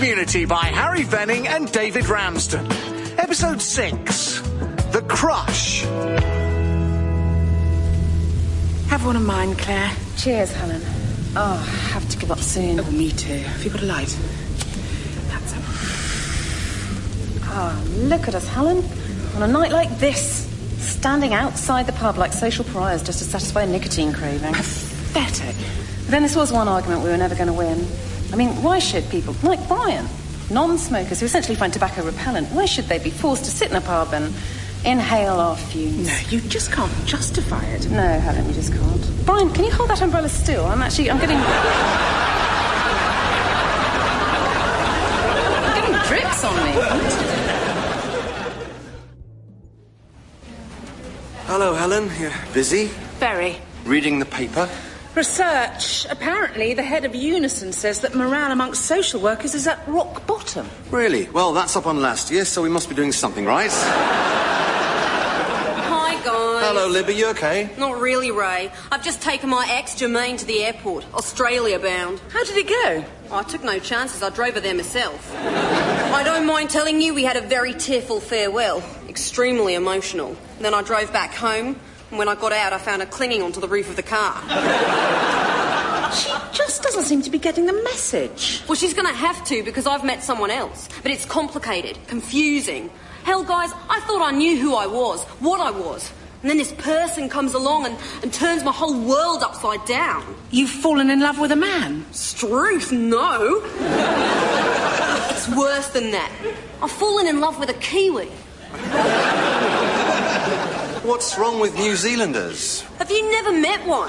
Community by Harry Venning and David Ramsden. Episode 6, The Crush. Have one of mine, Claire. Cheers, Helen. Oh, I have to give up soon. Oh, me too. Have you got a light? That's it. Oh, look at us, Helen. On a night like this, standing outside the pub like social pariahs just to satisfy a nicotine craving. Pathetic. But then this was one argument we were never going to win. I mean, why should people, like Brian, non-smokers who essentially find tobacco repellent, why should they be forced to sit in a pub and inhale our fumes? No, you just can't justify it. No, Helen, you just can't. Brian, can you hold that umbrella still? I'm getting drips on me. Hello, Helen. You're busy? Very. Reading the paper? Research. Apparently, the head of Unison says that morale amongst social workers is at rock bottom. Really? Well, that's up on last year, so we must be doing something right. Hi, guys. Hello, Libby. You okay? Not really, Ray. I've just taken my ex, Jermaine, to the airport, Australia bound. How did it go? I took no chances. I drove her there myself. I don't mind telling you we had a very tearful farewell. Extremely emotional. Then I drove back home, and when I got out, I found her clinging onto the roof of the car. She just doesn't seem to be getting the message. Well, she's going to have to, because I've met someone else. But it's complicated, confusing. Hell, guys, I thought I knew who I was, what I was. And then this person comes along and turns my whole world upside down. You've fallen in love with a man? Struth, no. It's worse than that. I've fallen in love with a Kiwi. What's wrong with New Zealanders? Have you never met one?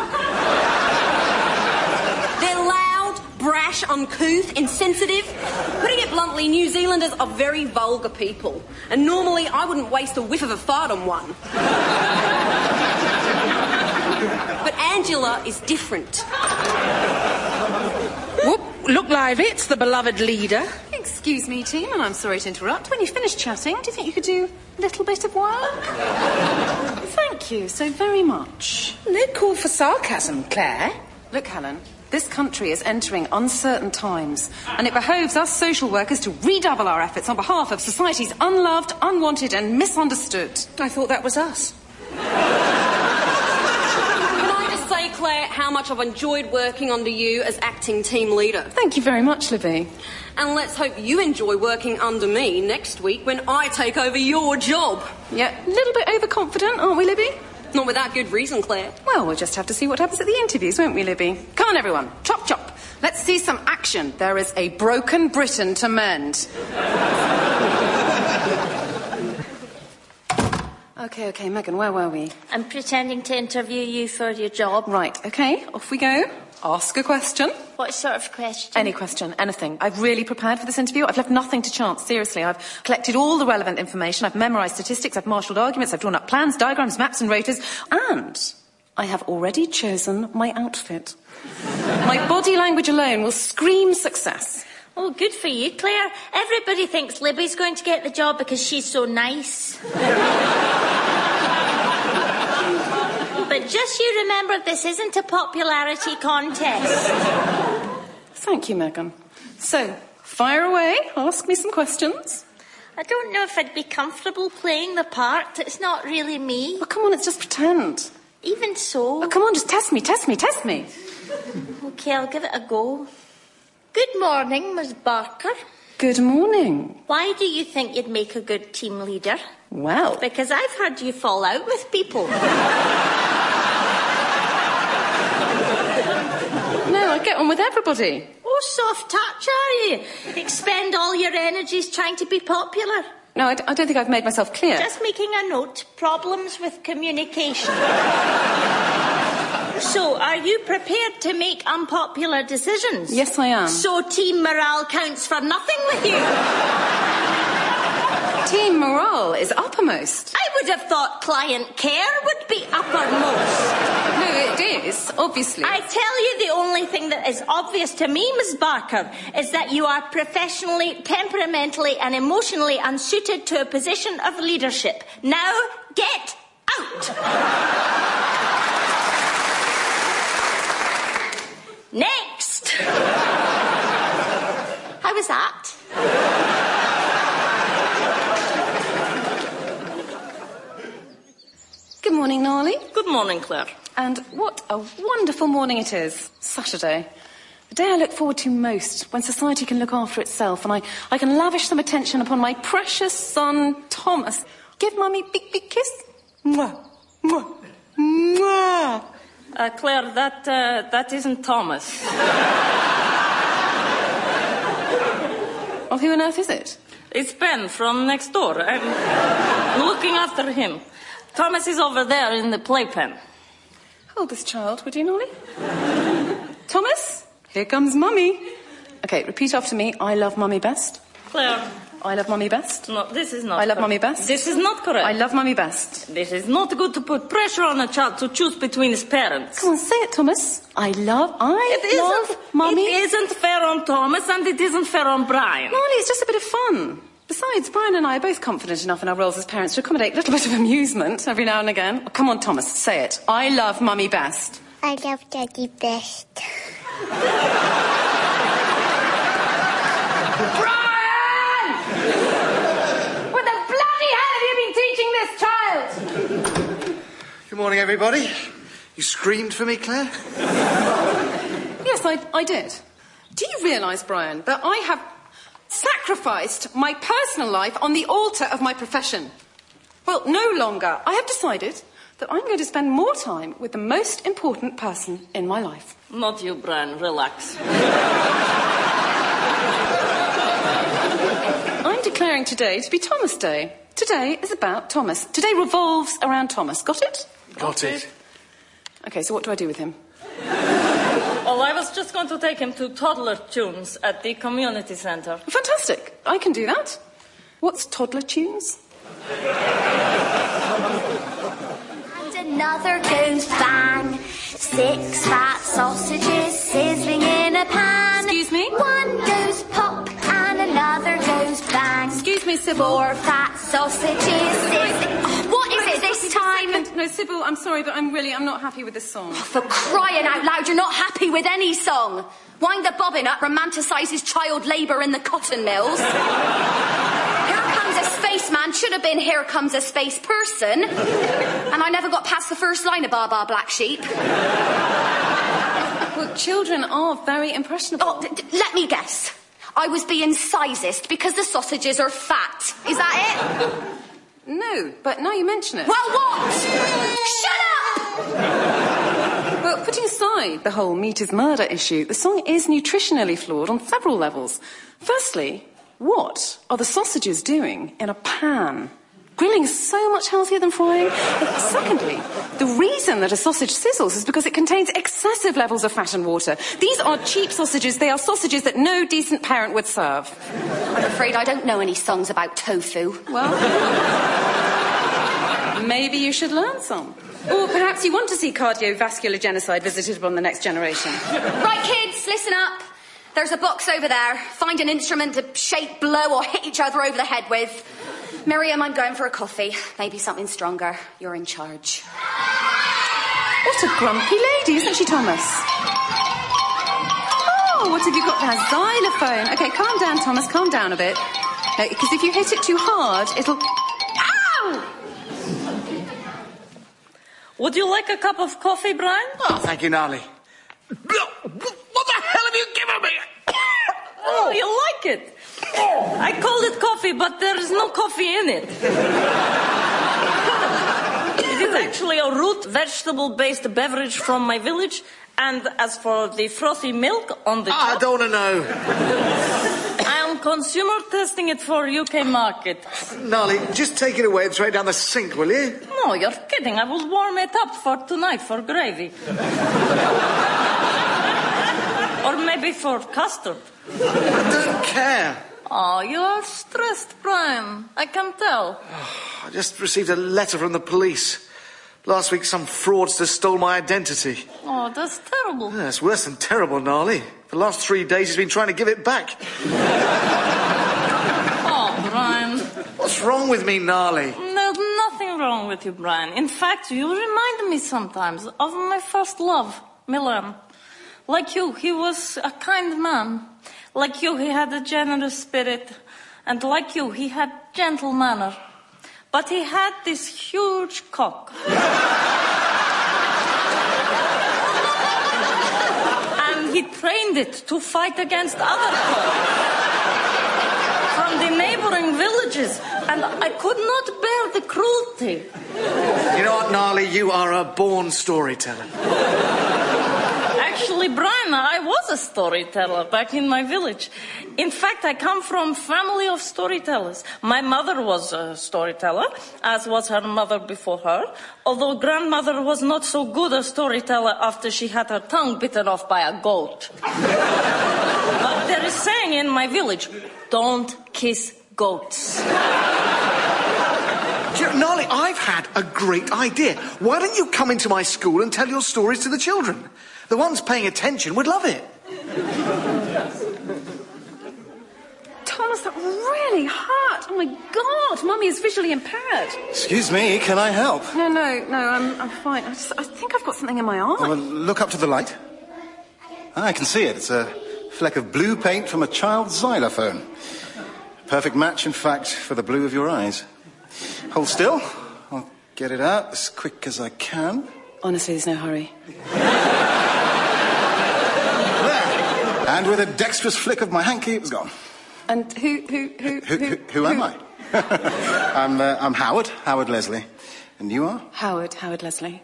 They're loud, brash, uncouth, insensitive. Putting it bluntly, New Zealanders are very vulgar people. And normally I wouldn't waste a whiff of a fart on one. But Angela is different. Whoop, look lively, it's the beloved leader. Excuse me, team, and I'm sorry to interrupt. When you finish chatting, do you think you could do a little bit of work? Thank you so very much. No call for sarcasm, Claire. Look, Helen, this country is entering uncertain times, and it behoves us social workers to redouble our efforts on behalf of society's unloved, unwanted and misunderstood. I thought that was us. Can I just say, Claire, how much I've enjoyed working under you as acting team leader. Thank you very much, Libby. And let's hope you enjoy working under me next week when I take over your job. Yeah, a little bit overconfident, aren't we, Libby? Not without good reason, Claire. Well, we'll just have to see what happens at the interviews, won't we, Libby? Come on, everyone. Chop, chop. Let's see some action. There is a broken Britain to mend. Okay, Megan, where were we? I'm pretending to interview you for your job. Right, okay, off we go. Ask a question. What sort of question? Any question, anything. I've really prepared for this interview. I've left nothing to chance, seriously. I've collected all the relevant information. I've memorised statistics. I've marshalled arguments. I've drawn up plans, diagrams, maps and rotors. And I have already chosen my outfit. My body language alone will scream success. Oh, good for you, Claire. Everybody thinks Libby's going to get the job because she's so nice. But just you remember, this isn't a popularity contest. Thank you, Megan. So, fire away. Ask me some questions. I don't know if I'd be comfortable playing the part. It's not really me. Oh, come on, it's just pretend. Even so... Oh, come on, just test me. OK, I'll give it a go. Good morning, Miss Barker. Good morning. Why do you think you'd make a good team leader? Well... Because I've heard you fall out with people. No, I get on with everybody. Oh, soft touch, are you? Expend all your energies trying to be popular. No, I don't think I've made myself clear. Just making a note. Problems with communication. So, are you prepared to make unpopular decisions? Yes, I am. So team morale counts for nothing with you? Team morale is uppermost. I would have thought client care would be uppermost. No, it is, obviously. I tell you, the only thing that is obvious to me, Miss Barker, is that you are professionally, temperamentally and emotionally unsuited to a position of leadership. Now, get out! Next! How was that? Nali. Good morning, Claire. And what a wonderful morning it is. Saturday. The day I look forward to most, when society can look after itself and I can lavish some attention upon my precious son, Thomas. Give Mummy a big, big kiss. Mwah, mwah, mwah. Claire, that isn't Thomas. Well, who on earth is it? It's Ben from next door. I'm looking after him. Thomas is over there in the playpen. Hold this child, would you, Nolly? Thomas, here comes Mummy. Okay, repeat after me. I love Mummy best. Claire. I love Mummy best. No, this is not I love correct. Mummy best. This is not correct. I love Mummy best. This is not good to put pressure on a child to choose between his parents. Come on, say it, Thomas. I love Mummy. It isn't fair on Thomas and it isn't fair on Brian. Molly, it's just a bit of fun. Besides, Brian and I are both confident enough in our roles as parents to accommodate a little bit of amusement every now and again. Oh, come on, Thomas, say it. I love Mummy best. I love Daddy best. Brian! What the bloody hell have you been teaching this child? Good morning, everybody. You screamed for me, Claire? Yes, I did. Do you realise, Brian, that I have sacrificed my personal life on the altar of my profession? Well, no longer. I have decided that I'm going to spend more time with the most important person in my life. Not you, Brian. Relax. I'm declaring today to be Thomas Day. Today is about Thomas. Today revolves around Thomas. Got it? Got it. Okay, so what do I do with him? Well, I was just going to take him to toddler tunes at the community centre. Fantastic. I can do that. What's toddler tunes? And another goes bang. 6 fat sausages sizzling in a pan. Excuse me? One goes pop and another goes bang. Excuse me, Sybil. 4 fat sausages sizzling... Oh, what is it this time? No, Sybil, I'm sorry, but I'm not happy with this song. For crying out loud, you're not happy with any song. Wind the bobbin up romanticises child labour in the cotton mills. Here comes a spaceman, should have been here comes a space person. And I never got past the first line of Baa Baa Black Sheep. Well, children are very impressionable. Oh, let me guess. I was being sizist because the sausages are fat. Is that it? No, but now you mention it. Well, what? Shut up! Well, putting aside the whole meat is murder issue, the song is nutritionally flawed on several levels. Firstly, what are the sausages doing in a pan? Grilling is so much healthier than frying. And secondly, the reason that a sausage sizzles is because it contains excessive levels of fat and water. These are cheap sausages. They are sausages that no decent parent would serve. I'm afraid I don't know any songs about tofu. Well, maybe you should learn some. Or perhaps you want to see cardiovascular genocide visited upon the next generation. Right, kids, listen up. There's a box over there. Find an instrument to shake, blow, or hit each other over the head with. Miriam, I'm going for a coffee. Maybe something stronger. You're in charge. What a grumpy lady, isn't she, Thomas? Oh, what have you got there? Xylophone. Okay, calm down, Thomas. Calm down a bit. Because if you hit it too hard, it'll... Ow! Would you like a cup of coffee, Brian? Oh, thank you, Nali. What the hell have you given me? Oh, you like it? I called it coffee, but there is no coffee in it. It is actually a root vegetable-based beverage from my village. And as for the frothy milk on the top... I don't want to know. I am consumer testing it for UK market. Nali, just take it away and throw it down the sink, will you? No, you're kidding. I will warm it up for tonight for gravy. Or maybe for custard. I don't care. Oh, you are stressed, Brian. I can tell. I just received a letter from the police. Last week, some fraudster stole my identity. Oh, that's terrible. Yeah, it's worse than terrible, Nali. For the last 3 days, he's been trying to give it back. Oh, Brian. What's wrong with me, Nali? There's nothing wrong with you, Brian. In fact, you remind me sometimes of my first love, Milan. Like you, he was a kind man. Like you, he had a generous spirit. And like you, he had gentle manner. But he had this huge cock. And he trained it to fight against other cocks from the neighboring villages. And I could not bear the cruelty. You know what, Gnarly? You are a born storyteller. Actually, Brian, I was a storyteller back in my village. In fact, I come from a family of storytellers. My mother was a storyteller, as was her mother before her, although grandmother was not so good a storyteller after she had her tongue bitten off by a goat. But there is saying in my village, don't kiss goats. Gnarly, I've had a great idea. Why don't you come into my school and tell your stories to the children? The ones paying attention would love it. Thomas, that really hurt. Oh, my God. Mummy is visually impaired. Excuse me, can I help? No, I'm fine. I think I've got something in my eye. Well, look up to the light. I can see it. It's a fleck of blue paint from a child's xylophone. Perfect match, in fact, for the blue of your eyes. Hold still. I'll get it out as quick as I can. Honestly, there's no hurry. There. And with a dexterous flick of my hanky, it was gone. And who am I? I'm Howard Leslie. And you are? Howard Leslie.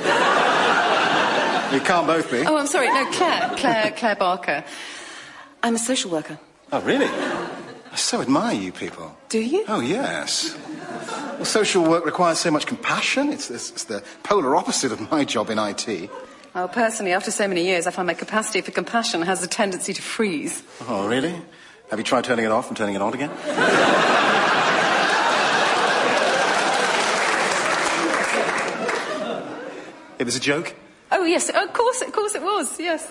You can't both be. Oh, I'm sorry. No, Claire Barker. I'm a social worker. Oh, really? I so admire you people. Do you? Oh, yes. Well, social work requires so much compassion. It's the polar opposite of my job in IT. Well, personally, after so many years, I find my capacity for compassion has a tendency to freeze. Oh, really? Have you tried turning it off and turning it on again? It was a joke? Oh, yes, of course it was, yes.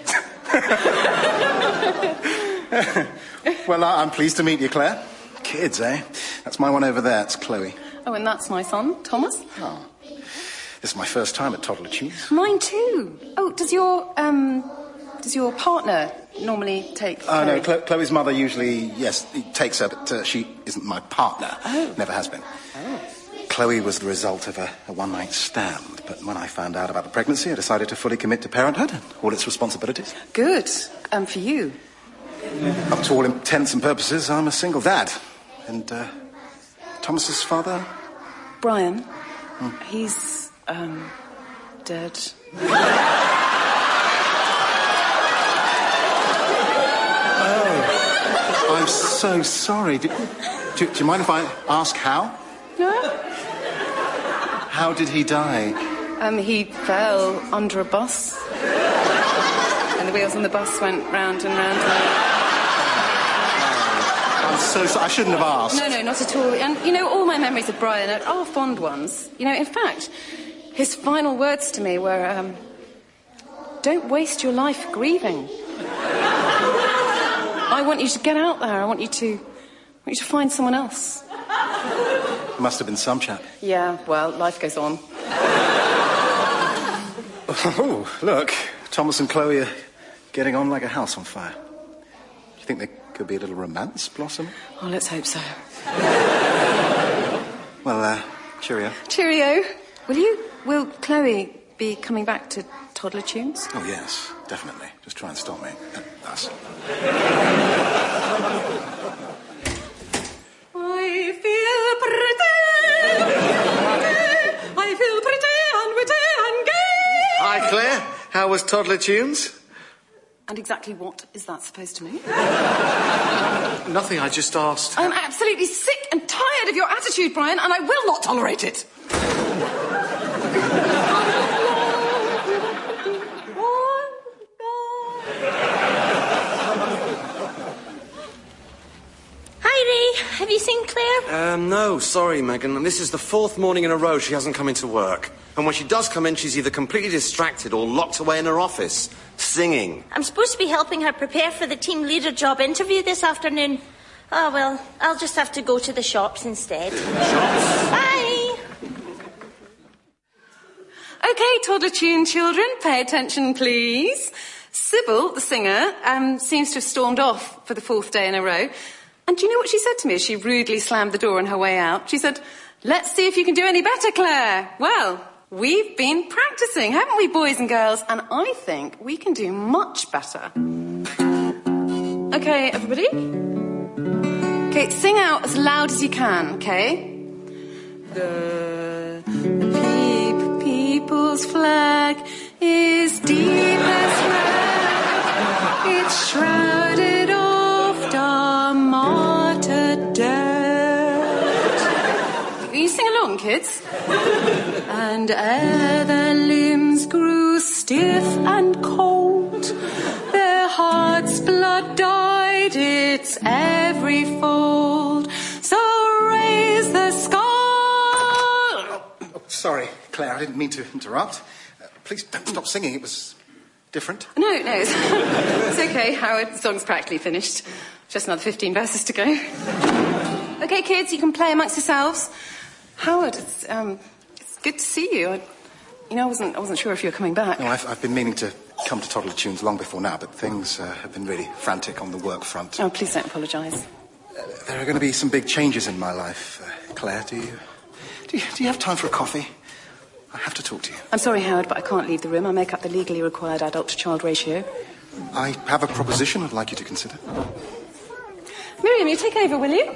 Well, I'm pleased to meet you, Claire. Kids, eh? That's my one over there. It's Chloe. Oh, and that's my son, Thomas. Oh. This is my first time at Toddler Tunes. Mine too. Oh, does your partner normally take Oh, no, Chloe's mother usually, yes, takes her, but she isn't my partner. Oh. Never has been. Oh. Chloe was the result of a one-night stand, but when I found out about the pregnancy, I decided to fully commit to parenthood and all its responsibilities. Good. For you. Up to all intents and purposes, I'm a single dad. And, Thomas's father? Brian. He's, dead. Oh. I'm so sorry. Do you mind if I ask how? No. How did he die? He fell under a bus. And the wheels on the bus went round and round and round. I'm so sorry. I shouldn't have asked. No, not at all. And, all my memories of Brian are fond ones. In fact, his final words to me were, don't waste your life grieving. I want you to get out there. I want you to find someone else. Must have been some chap. Yeah, well, life goes on. Oh, look. Thomas and Chloe are getting on like a house on fire. Do you think there could be a little romance blossoming? Oh, let's hope so. Well, cheerio. Cheerio. Will Chloe be coming back to Toddler Tunes? Oh, yes, definitely. Just try and stop me. Us. I feel pretty and witty and gay. Hi, Claire. How was Toddler Tunes? And exactly what is that supposed to mean? Nothing, I just asked. I'm absolutely sick and tired of your attitude, Brian, and I will not tolerate it. Have you seen Claire? No, sorry, Megan. This is the 4th morning in a row she hasn't come into work. And when she does come in, she's either completely distracted or locked away in her office, singing. I'm supposed to be helping her prepare for the team leader job interview this afternoon. Oh, well, I'll just have to go to the shops instead. Shops? Bye! OK, Toddler Tune children, pay attention, please. Sybil, the singer, seems to have stormed off for the 4th day in a row. And do you know what she said to me as she rudely slammed the door on her way out? She said, Let's see if you can do any better, Claire. Well, we've been practicing, haven't we, boys and girls? And I think we can do much better. Okay, everybody? Okay, sing out as loud as you can, okay? The people's flag is deep as red. It's shrouded oft our martyred dead. Will you sing along, kids? And ere their limbs grew stiff and cold, their heart's blood dyed its every fold. So raise the skull. Sorry, Claire, I didn't mean to interrupt. Please don't stop singing. It was different. No, it's okay, Howard. The song's practically finished. Just another 15 verses to go. Okay, kids, you can play amongst yourselves. Howard, it's good to see you. I wasn't sure if you were coming back. No, I've been meaning to come to Toddler Tunes long before now, but things have been really frantic on the work front. Oh, please don't apologise. There are going to be some big changes in my life. Claire, do you have time for a coffee? I have to talk to you. I'm sorry, Howard, but I can't leave the room. I make up the legally required adult-to-child ratio. I have a proposition I'd like you to consider. Miriam, you take over, will you?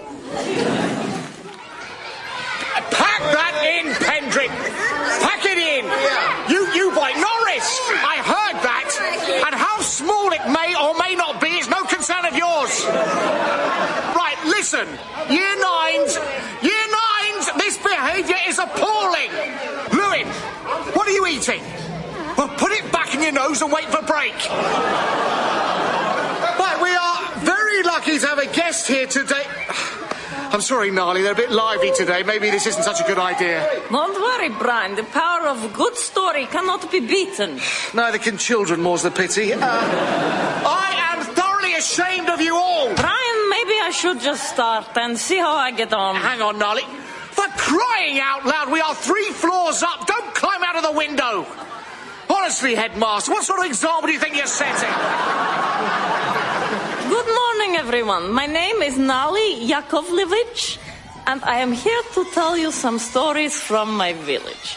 Pack that in, Pendrick! Pack it in! You by Norris! I heard that! And how small it may or may not be is no concern of yours! Right, listen! Year nines! This behaviour is appalling! Lewin, what are you eating? Well, put it back in your nose and wait for break. Right, we are very lucky to have a guest here today. I'm sorry, Gnarly, they're a bit lively today. Maybe this isn't such a good idea. Don't worry, Brian. The power of a good story cannot be beaten. Neither can children, more's the pity. I am thoroughly ashamed of you all. Brian, maybe I should just start and see how I get on. Hang on, Gnarly. For crying out loud, we are 3 floors up. Don't climb out of the window. Honestly, Headmaster, what sort of example do you think you're setting? Good morning, everyone. My name is Nali Yakovlevich, and I am here to tell you some stories from my village.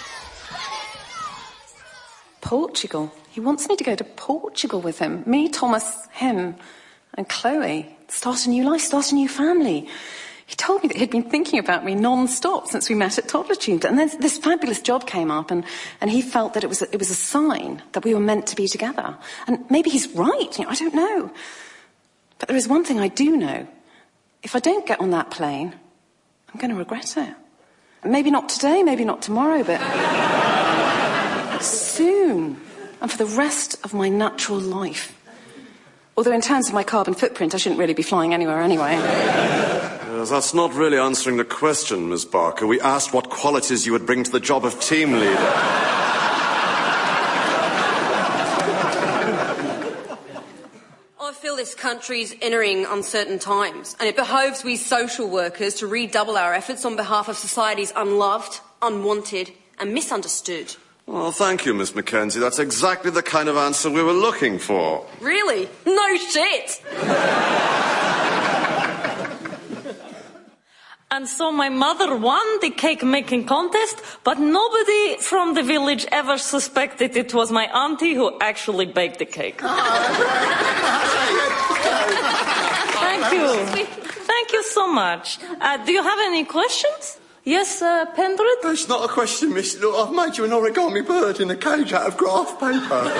Portugal. He wants me to go to Portugal with him. Me, Thomas, him, and Chloe. Start a new life, start a new family. He told me that he'd been thinking about me non-stop since we met at Toddler Tunes. And then this fabulous job came up, and he felt that it was a sign that we were meant to be together. And maybe he's right, I don't know. But there is one thing I do know. If I don't get on that plane, I'm going to regret it. Maybe not today, maybe not tomorrow, but soon. And for the rest of my natural life. Although in terms of my carbon footprint, I shouldn't really be flying anywhere anyway. That's not really answering the question, Miss Barker. We asked what qualities you would bring to the job of team leader. I feel this country's entering uncertain times, and it behoves we social workers to redouble our efforts on behalf of society's unloved, unwanted, and misunderstood. Oh, thank you, Miss Mackenzie. That's exactly the kind of answer we were looking for. Really? No shit! And so my mother won the cake-making contest, but nobody from the village ever suspected it was my auntie who actually baked the cake. Thank you. Thank you so much. Do you have any questions? Yes, Pendred? It's not a question, miss. Look, I've made you an origami bird in a cage out of graph paper.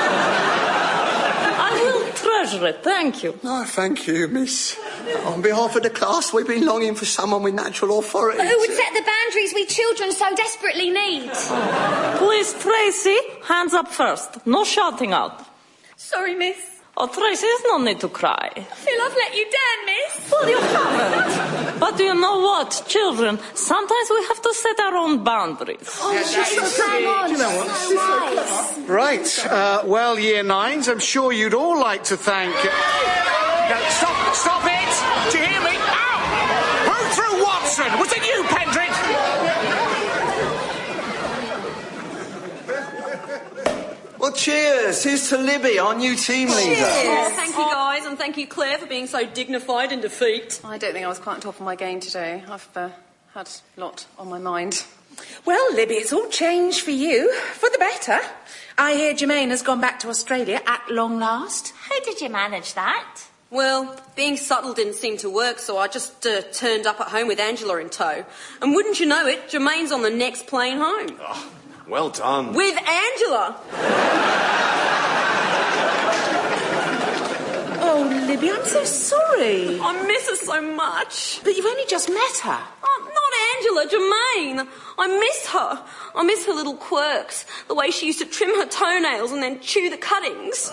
I will treasure it, thank you. No, thank you, miss. On behalf of the class, we've been longing for someone with natural authority. Who would set the boundaries we children so desperately need? Please, Tracy, hands up first. No shouting out. Sorry, miss. Oh, Tracy, there's no need to cry. I feel I've let you down, miss. Well, you haven't. But do you know what, children? Sometimes we have to set our own boundaries. Oh, she's so on. You know what? So wise. Right, well, Year 9s, I'm sure you'd all like to thank... No, stop it! Do you hear me? Ow! Who threw Watson? Was it you, Pendrick? Well, cheers. Here's to Libby, our new team leader. Cheers. Thank you, guys, and thank you, Claire, for being so dignified in defeat. I don't think I was quite on top of my game today. I've Had a lot on my mind. Well, Libby, it's all changed for you. For the better. I hear Jermaine has gone back to Australia at long last. How did you manage that? Well, being subtle didn't seem to work, so I just turned up at home with Angela in tow. And wouldn't you know it, Jermaine's on the next plane home. Oh, well done. With Angela! Oh, Libby, I'm so sorry. I miss her so much. But you've only just met her. Oh, not Angela, Jermaine. I miss her. I miss her little quirks. The way she used to trim her toenails and then chew the cuttings.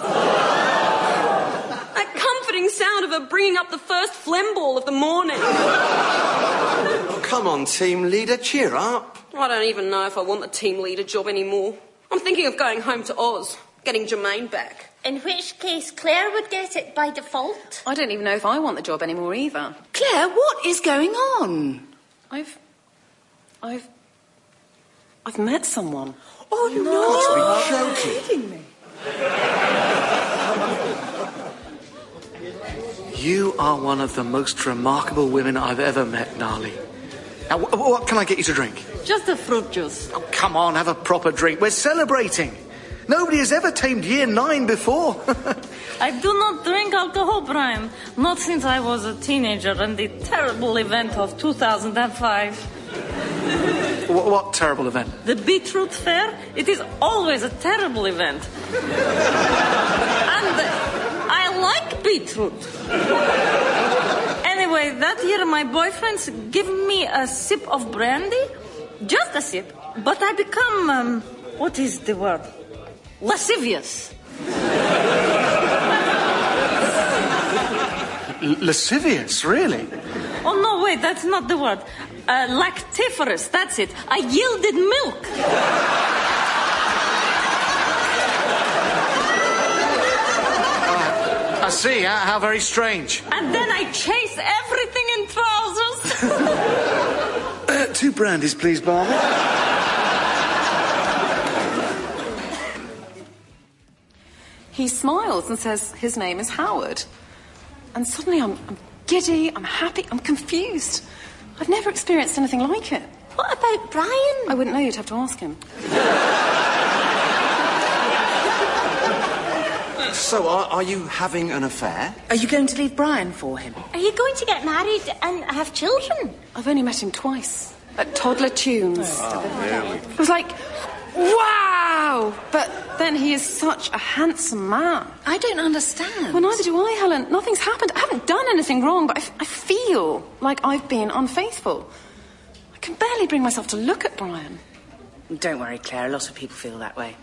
That comforting sound of her bringing up the first phlegm ball of the morning. Oh, come on, team leader, cheer up. I don't even know if I want the team leader job anymore. I'm thinking of going home to Oz, getting Jermaine back. In which case, Claire would get it by default. I don't even know if I want the job anymore either. Claire, what is going on? I've met someone. Oh, no. You're Kidding me. You are one of the most remarkable women I've ever met, Nali. Now, what can I get you to drink? Just a fruit juice. Oh, come on, have a proper drink. We're celebrating. Nobody has ever tamed Year 9 before. I do not drink alcohol, Brian. Not since I was a teenager and the terrible event of 2005. What terrible event? The Beetroot Fair? It is always a terrible event. And I like beetroot. Anyway, that year my boyfriends give me a sip of brandy. Just a sip. But I become, what is the word? Lascivious. Lascivious, really? Oh, no, wait, that's not the word. Lactiferous, that's it. I yielded milk. I see, how very strange. And then I chase everything in trousers. 2 brandies, please, Barney. He smiles and says his name is Howard. And suddenly I'm giddy, I'm happy, I'm confused. I've never experienced anything like it. What about Brian? I wouldn't know, you'd have to ask him. So, are you having an affair? Are you going to leave Brian for him? Are you going to get married and have children? I've only met him twice. At Toddler Tunes. Oh, really? It was like, wow! But then he is such a handsome man. I don't understand. Well, neither do I, Helen. Nothing's happened. I haven't done anything wrong, but I feel like I've been unfaithful. I can barely bring myself to look at Brian. Don't worry, Claire. A lot of people feel that way.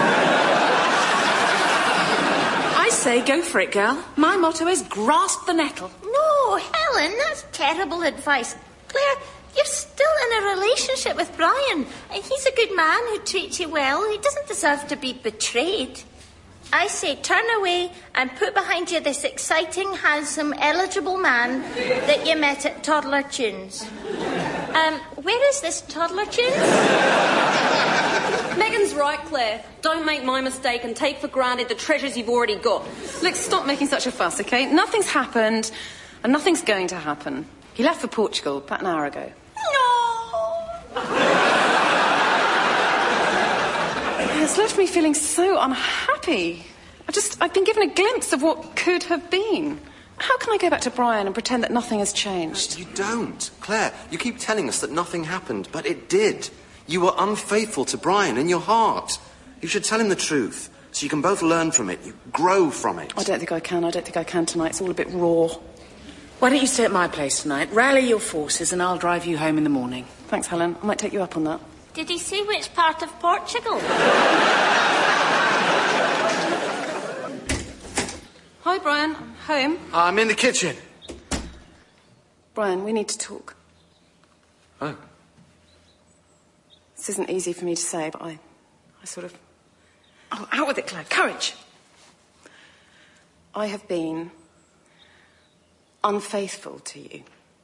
I say go for it, girl. My motto is grasp the nettle. No, Helen, that's terrible advice. Claire, you're still in a relationship with Brian. And he's a good man who treats you well. He doesn't deserve to be betrayed. I say turn away and put behind you this exciting, handsome, eligible man that you met at Toddler Tunes. Where is this Toddler Tunes? Megan's right, Claire. Don't make my mistake and take for granted the treasures you've already got. Look, stop making such a fuss, OK? Nothing's happened, and nothing's going to happen. He left for Portugal about an hour ago. No! It's left me feeling so unhappy. I've been given a glimpse of what could have been. How can I go back to Brian and pretend that nothing has changed? You don't. Claire, you keep telling us that nothing happened, but it did. You were unfaithful to Brian in your heart. You should tell him the truth, so you can both learn from it. You grow from it. I don't think I can. I don't think I can tonight. It's all a bit raw. Why don't you stay at my place tonight? Rally your forces and I'll drive you home in the morning. Thanks, Helen. I might take you up on that. Did he say which part of Portugal? Hi, Brian. Home? I'm in the kitchen. Brian, we need to talk. Oh. This isn't easy for me to say, but I sort of... Oh, out with it, Claire. Courage. I have been unfaithful to you.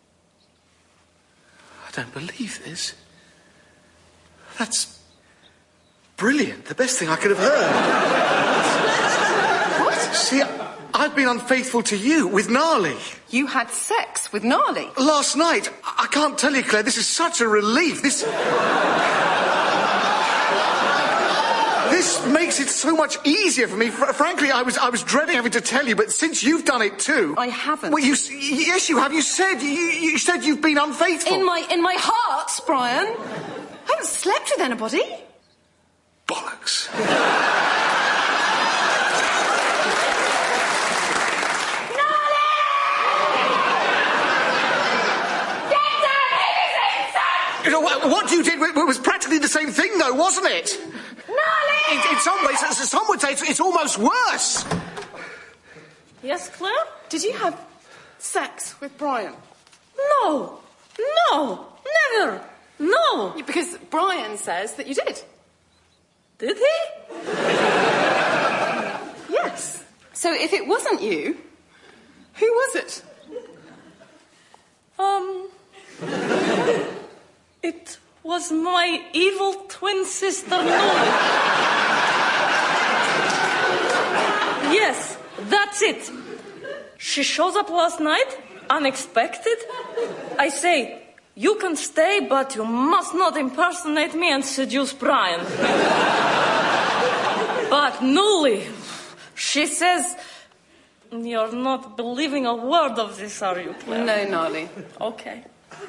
I don't believe this. That's brilliant. The best thing I could have heard. What? See, I've been unfaithful to you with Gnarly. You had sex with Gnarly? Last night. I can't tell you, Claire, this is such a relief. This makes it so much easier for me. Frankly, I was dreading having to tell you, but since you've done it too... I haven't. Well, yes, you have. You said you've been unfaithful. In my heart, Brian. I haven't slept with anybody. Bollocks. You know, what you did was practically the same thing, though, wasn't it? Gnarly! In some ways, some would say it's almost worse. Yes, Claire? Did you have sex with Brian? No! No! Never! No! Because Brian says that you did. Did he? Yes. So if it wasn't you, who was it? It was my evil twin sister, Nora. Yes, that's it. She shows up last night, unexpected. I say, you can stay, but you must not impersonate me and seduce Brian. But Nully, she says, you're not believing a word of this, are you, Claire? No, Gnarly. Okay.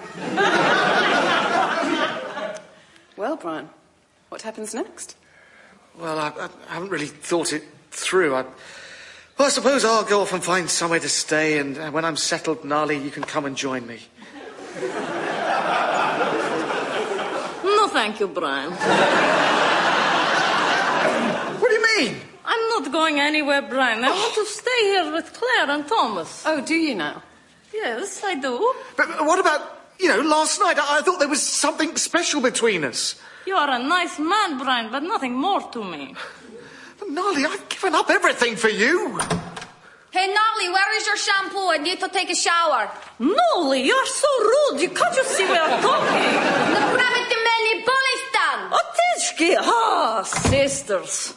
Well, Brian, what happens next? Well, I haven't really thought it through. I suppose I'll go off and find somewhere to stay, and when I'm settled, Gnarly, you can come and join me. No, thank you, Brian. What do you mean? I'm not going anywhere, Brian. I want to stay here with Claire and Thomas. Oh, do you now? Yes, I do. But what about, last night? I thought there was something special between us. You are a nice man, Brian, but nothing more to me. But Gnarly, I've given up everything for you. Hey, Gnarly, where is your shampoo? I need to take a shower. Gnarly, you're so rude. Can't you see we are talking? Направите мени болестан. Otechki. Sisters.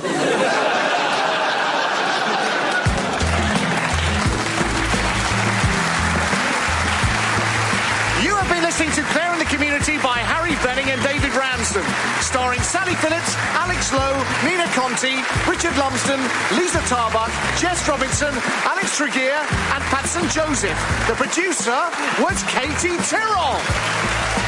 You have been listening to Claire in the Community by Harry Benning and David Ramsden, starring Sally Phillips, Alex Lowe, Nina Conti, Richard Lumsden, Lisa Tarbuck, Jess Robinson, Alex Tregear and Patson Joseph. The producer was Katie Tyrrell.